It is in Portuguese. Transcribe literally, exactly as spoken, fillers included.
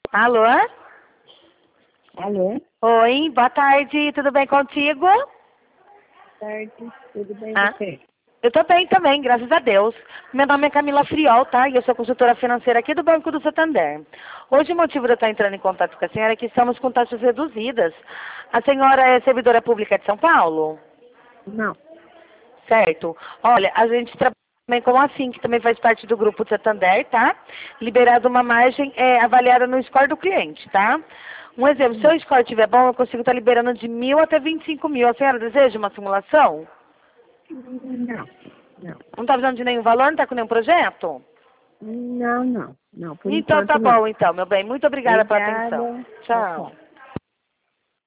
Alô? Alô? Oi, boa tarde, tudo bem contigo? Boa tarde, tudo bem Ah, você? eu tô bem também, graças a Deus. Meu nome é Camila Friol, tá? E eu sou consultora financeira aqui do Banco do Santander. Hoje o motivo de eu estar entrando em contato com a senhora é que estamos com taxas reduzidas. A senhora é servidora pública de São Paulo? Não. Certo. Olha, a gente trabalha também com a FIM, que também faz parte do grupo do Santander, tá? Liberado uma margem é, avaliada no score do cliente, tá? Um exemplo, se o score estiver bom, eu consigo estar liberando de mil até vinte e cinco mil. A senhora deseja uma simulação? Não, não. Não está precisando de nenhum valor? Não está com nenhum projeto? Não, não. Não, por Então tá enquanto não. bom, então, meu bem. Muito obrigada pela atenção. Obrigada. Tchau, tchau. Tchau.